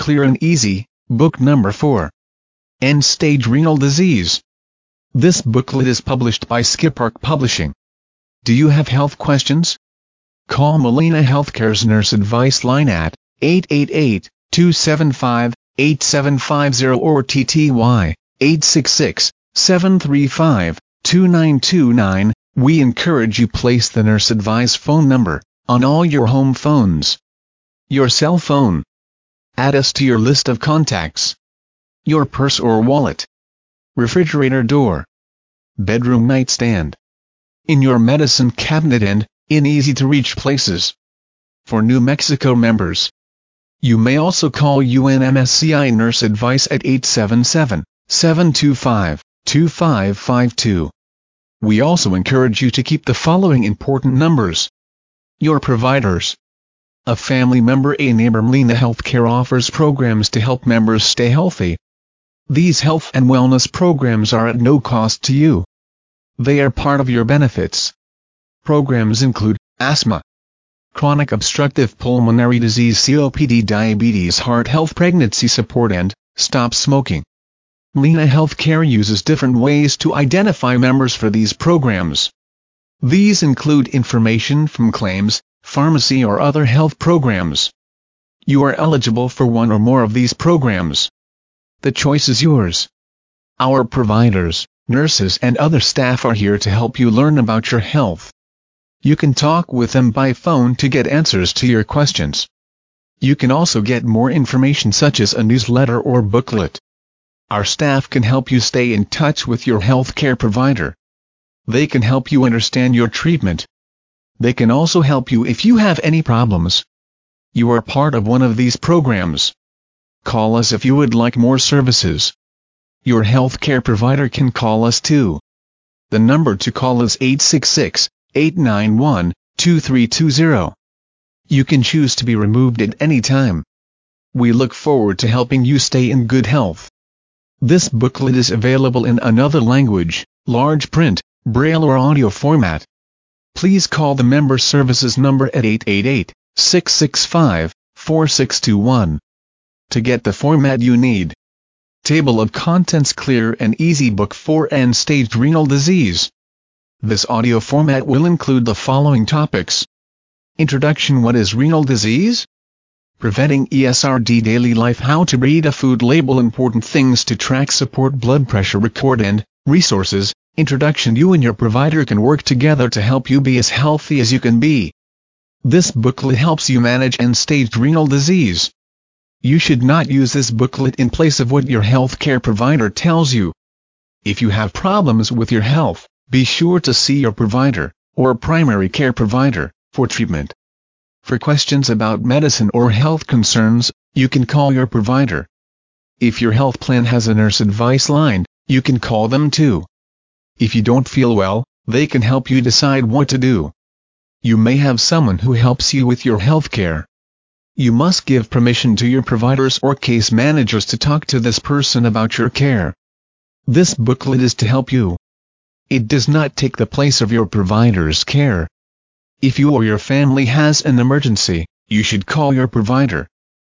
Clear and Easy, book number 4. End-stage renal disease. This booklet is published by Skippark Publishing. Do you have health questions? Call Molina Healthcare's Nurse Advice Line at 888-275-8750 or TTY 866-735-2929. We encourage you place the Nurse Advice phone number on all your home phones. Your cell phone. Add us to your list of contacts. Your purse or wallet. Refrigerator door. Bedroom nightstand. In your medicine cabinet and in easy-to-reach places. For New Mexico members, you may also call UNMSCI Nurse Advice at 877-725-2552. We also encourage you to keep the following important numbers. Your providers. A family member, a neighbor. Molina Healthcare offers programs to help members stay healthy. These health and wellness programs are at no cost to you. They are part of your benefits. Programs include asthma, chronic obstructive pulmonary disease COPD, diabetes, heart health, pregnancy support, and stop smoking. Molina Healthcare uses different ways to identify members for these programs. These include information from claims, pharmacy, or other health programs. You are eligible for one or more of these programs. The choice is yours. Our providers, nurses, and other staff are here to help you learn about your health. You can talk with them by phone to get answers to your questions. You can also get more information such as a newsletter or booklet. Our staff can help you stay in touch with your healthcare provider. They can help you understand your treatment. They can also help you if you have any problems. You are part of one of these programs. Call us if you would like more services. Your healthcare provider can call us too. The number to call is 866-891-2320. You can choose to be removed at any time. We look forward to helping you stay in good health. This booklet is available in another language, large print, braille, or audio format. Please call the member services number at 888-665-4621 to get the format you need. Table of Contents: Clear and Easy, Book 4, End-Stage Renal Disease. This audio format will include the following topics. Introduction: What is renal disease? Preventing ESRD, daily life, how to read a food label, important things to track, support, blood pressure record, and resources. Introduction: You and your provider can work together to help you be as healthy as you can be. This booklet helps you manage end-stage renal disease. You should not use this booklet in place of what your healthcare provider tells you. If you have problems with your health, be sure to see your provider, or primary care provider, for treatment. For questions about medicine or health concerns, you can call your provider. If your health plan has a nurse advice line, you can call them too. If you don't feel well, they can help you decide what to do. You may have someone who helps you with your health care. You must give permission to your providers or case managers to talk to this person about your care. This booklet is to help you. It does not take the place of your provider's care. If you or your family has an emergency, you should call your provider.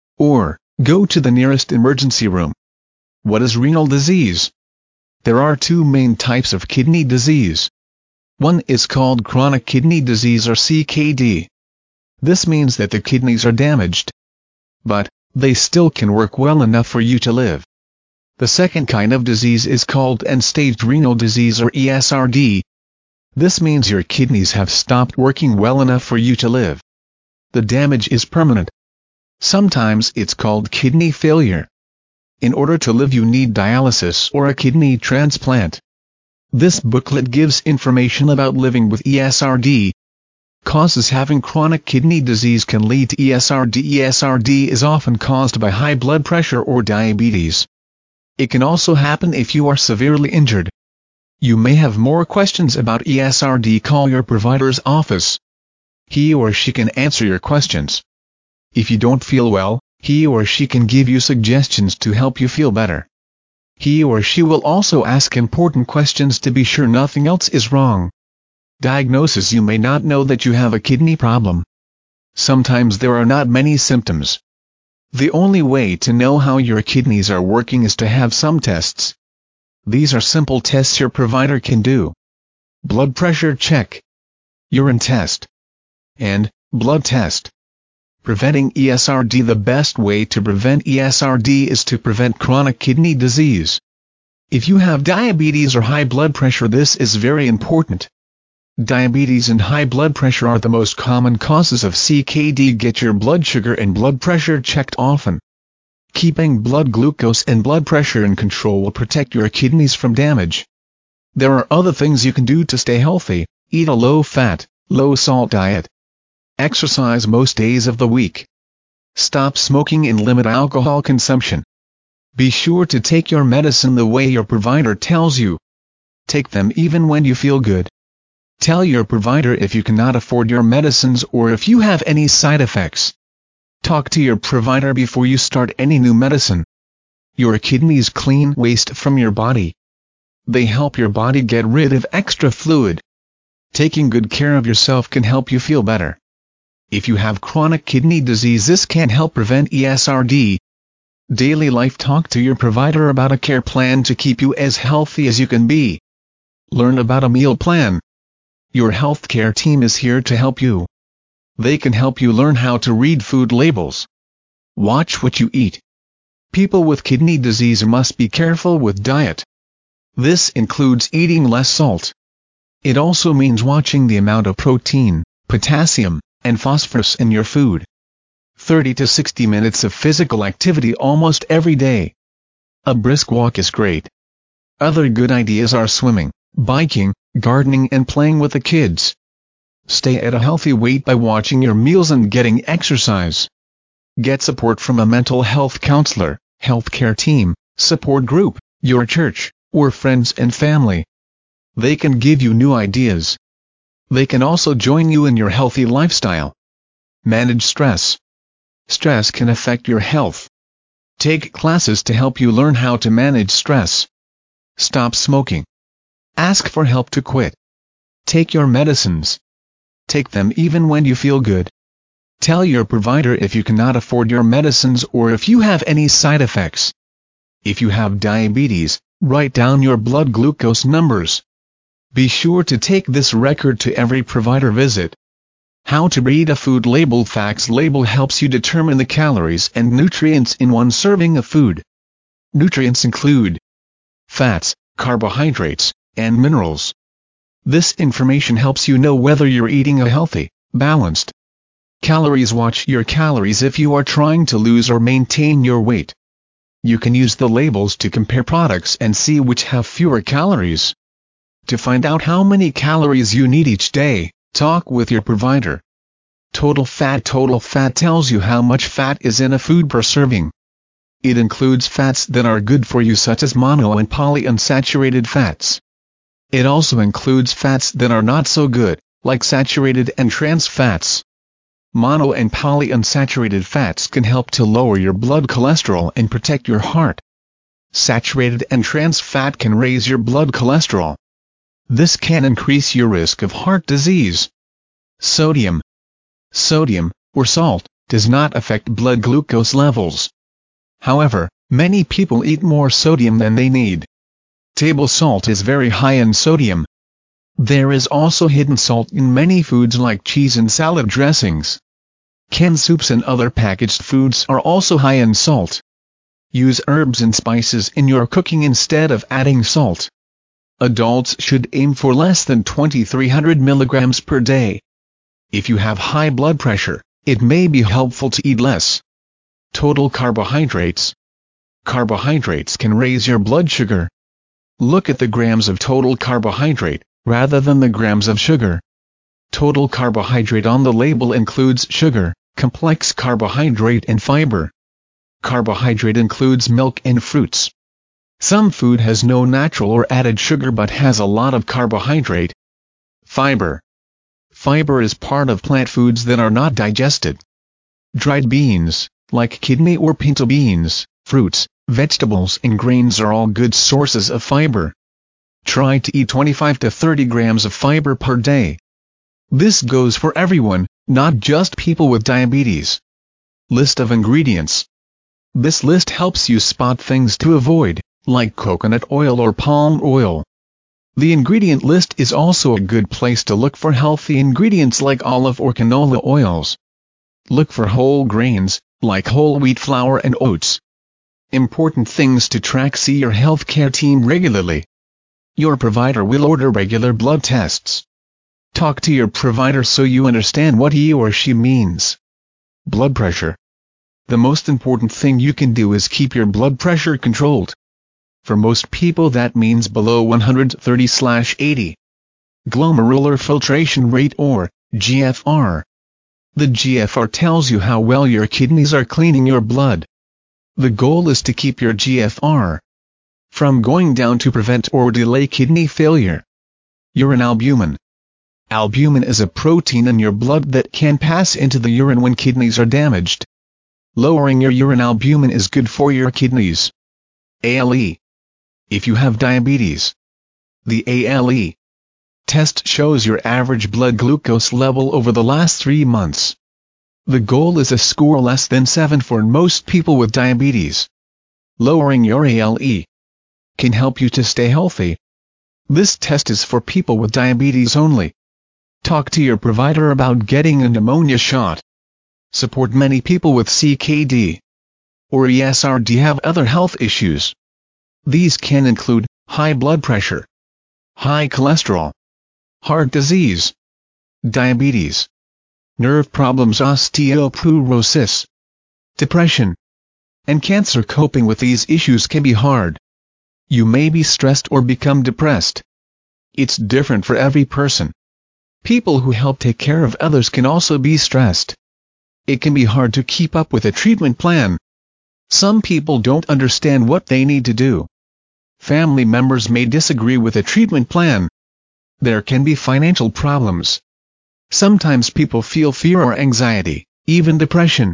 Or, go to the nearest emergency room. What is renal disease? There are two main types of kidney disease. One is called chronic kidney disease, or CKD. This means that the kidneys are damaged, but they still can work well enough for you to live. The second kind of disease is called end-stage renal disease, or ESRD. This means your kidneys have stopped working well enough for you to live. The damage is permanent. Sometimes it's called kidney failure. In order to live, you need dialysis or a kidney transplant. This booklet gives information about living with ESRD. Causes: having chronic kidney disease can lead to ESRD. ESRD is often caused by high blood pressure or diabetes. It can also happen if you are severely injured. You may have more questions about ESRD. Call your provider's office. He or she can answer your questions. If you don't feel well, he or she can give you suggestions to help you feel better. He or she will also ask important questions to be sure nothing else is wrong. Diagnosis: you may not know that you have a kidney problem. Sometimes there are not many symptoms. The only way to know how your kidneys are working is to have some tests. These are simple tests your provider can do. Blood pressure check, urine test, and blood test. Preventing ESRD. The best way to prevent ESRD is to prevent chronic kidney disease. If you have diabetes or high blood pressure, this is very important. Diabetes and high blood pressure are the most common causes of CKD. Get your blood sugar and blood pressure checked often. Keeping blood glucose and blood pressure in control will protect your kidneys from damage. There are other things you can do to stay healthy. Eat a low-fat, low-salt diet. Exercise most days of the week. Stop smoking and limit alcohol consumption. Be sure to take your medicine the way your provider tells you. Take them even when you feel good. Tell your provider if you cannot afford your medicines or if you have any side effects. Talk to your provider before you start any new medicine. Your kidneys clean waste from your body. They help your body get rid of extra fluid. Taking good care of yourself can help you feel better. If you have chronic kidney disease, this can help prevent ESRD. Daily life. Talk to your provider about a care plan to keep you as healthy as you can be. Learn about a meal plan. Your healthcare team is here to help you. They can help you learn how to read food labels. Watch what you eat. People with kidney disease must be careful with diet. This includes eating less salt. It also means watching the amount of protein, potassium, and phosphorus in your food. 30 to 60 minutes of physical activity almost every day. A brisk walk is great. Other good ideas are swimming, biking, gardening and playing with the kids. Stay at a healthy weight by watching your meals and getting exercise. Get support from a mental health counselor, healthcare team, support group, your church, or friends and family. They can give you new ideas. They can also join you in your healthy lifestyle. Manage stress. Stress can affect your health. Take classes to help you learn how to manage stress. Stop smoking. Ask for help to quit. Take your medicines. Take them even when you feel good. Tell your provider if you cannot afford your medicines or if you have any side effects. If you have diabetes, write down your blood glucose numbers. Be sure to take this record to every provider visit. How to read a food label. Facts label helps you determine the calories and nutrients in one serving of food. Nutrients include fats, carbohydrates, and minerals. This information helps you know whether you're eating a healthy, balanced. Calories. Watch your calories if you are trying to lose or maintain your weight. You can use the labels to compare products and see which have fewer calories. To find out how many calories you need each day, talk with your provider. Total fat. Total fat tells you how much fat is in a food per serving. It includes fats that are good for you such as mono and polyunsaturated fats. It also includes fats that are not so good, like saturated and trans fats. Mono and polyunsaturated fats can help to lower your blood cholesterol and protect your heart. Saturated and trans fat can raise your blood cholesterol. This can increase your risk of heart disease. Sodium. Sodium, or salt, does not affect blood glucose levels. However, many people eat more sodium than they need. Table salt is very high in sodium. There is also hidden salt in many foods like cheese and salad dressings. Canned soups and other packaged foods are also high in salt. Use herbs and spices in your cooking instead of adding salt. Adults should aim for less than 2,300 milligrams per day. If you have high blood pressure, it may be helpful to eat less. Total carbohydrates. Carbohydrates can raise your blood sugar. Look at the grams of total carbohydrate, rather than the grams of sugar. Total carbohydrate on the label includes sugar, complex carbohydrate and fiber. Carbohydrate includes milk and fruits. Some food has no natural or added sugar but has a lot of carbohydrate. Fiber. Fiber is part of plant foods that are not digested. Dried beans, like kidney or pinto beans, fruits, vegetables and grains are all good sources of fiber. Try to eat 25 to 30 grams of fiber per day. This goes for everyone, not just people with diabetes. List of ingredients. This list helps you spot things to avoid, like coconut oil or palm oil. The ingredient list is also a good place to look for healthy ingredients like olive or canola oils. Look for whole grains, like whole wheat flour and oats. Important things to track: see your healthcare team regularly. Your provider will order regular blood tests. Talk to your provider so you understand what he or she means. Blood pressure. The most important thing you can do is keep your blood pressure controlled. For most people that means below 130/80. Glomerular filtration rate, or GFR. The GFR tells you how well your kidneys are cleaning your blood. The goal is to keep your GFR from going down to prevent or delay kidney failure. Urine albumin. Albumin is a protein in your blood that can pass into the urine when kidneys are damaged. Lowering your urine albumin is good for your kidneys. ALE. If you have diabetes, the ALE test shows your average blood glucose level over the last 3 months. The goal is a score less than 7 for most people with diabetes. Lowering your ALE can help you to stay healthy. This test is for people with diabetes only. Talk to your provider about getting a pneumonia shot. Support. Many people with CKD or ESRD have other health issues. These can include high blood pressure, high cholesterol, heart disease, diabetes, nerve problems, osteoporosis, depression, and cancer. Coping with these issues can be hard. You may be stressed or become depressed. It's different for every person. People who help take care of others can also be stressed. It can be hard to keep up with a treatment plan. Some people don't understand what they need to do. Family members may disagree with a treatment plan. There can be financial problems. Sometimes people feel fear or anxiety, even depression.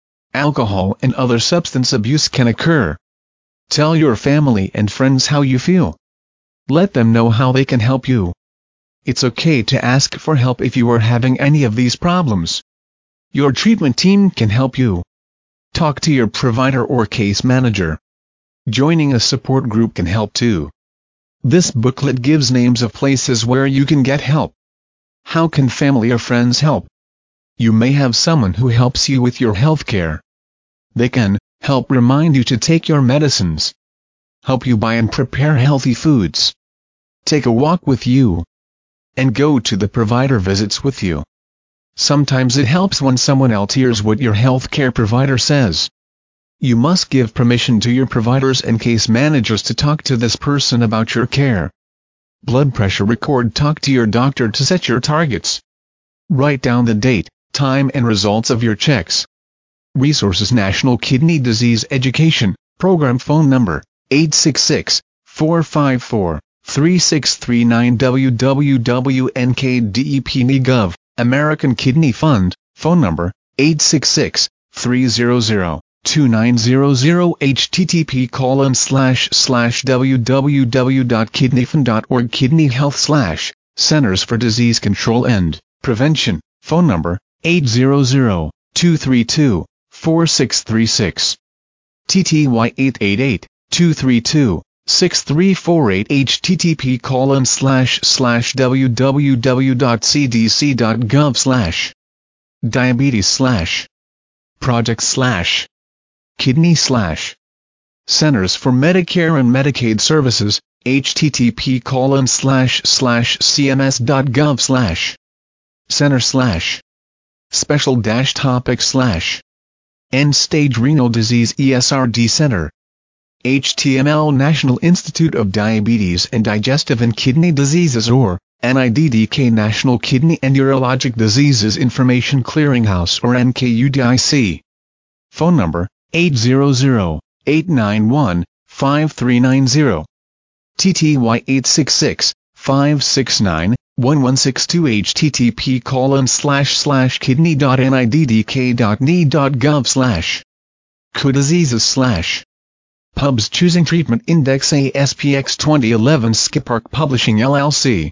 Alcohol and other substance abuse can occur. Tell your family and friends how you feel. Let them know how they can help you. It's okay to ask for help if you are having any of these problems. Your treatment team can help you. Talk to your provider or case manager. Joining a support group can help too. This booklet gives names of places where you can get help. How can family or friends help? You may have someone who helps you with your healthcare. They can help remind you to take your medicines, help you buy and prepare healthy foods, take a walk with you, and go to the provider visits with you. Sometimes it helps when someone else hears what your healthcare provider says. You must give permission to your providers and case managers to talk to this person about your care. Blood pressure record. Talk to your doctor to set your targets. Write down the date, time and results of your checks. Resources: National Kidney Disease Education Program. Phone number 866-454-3639. www.nkdep.gov. American Kidney Fund. Phone number 866-300-2900. http://www.kidneyfund.org. Kidney Health / Centers for Disease Control and Prevention. Phone number 800-232-4636. TTY888-232-6348. http://www.cdc.gov/ diabetes/ project/ kidney/ Centers for Medicare and Medicaid Services. http://cms.gov/ center/ special topic/ end-stage renal disease ESRD Center. HTML National Institute of Diabetes and Digestive and Kidney Diseases, or NIDDK. National Kidney and Urologic Diseases Information Clearinghouse, or NKUDIC. Phone number 800-891-5390. TTY866-569-1162. http://kidney.niddk.ne.gov/ co-diseases/ Pubs. Choosing Treatment Index ASPX 2011. Skipark Publishing LLC.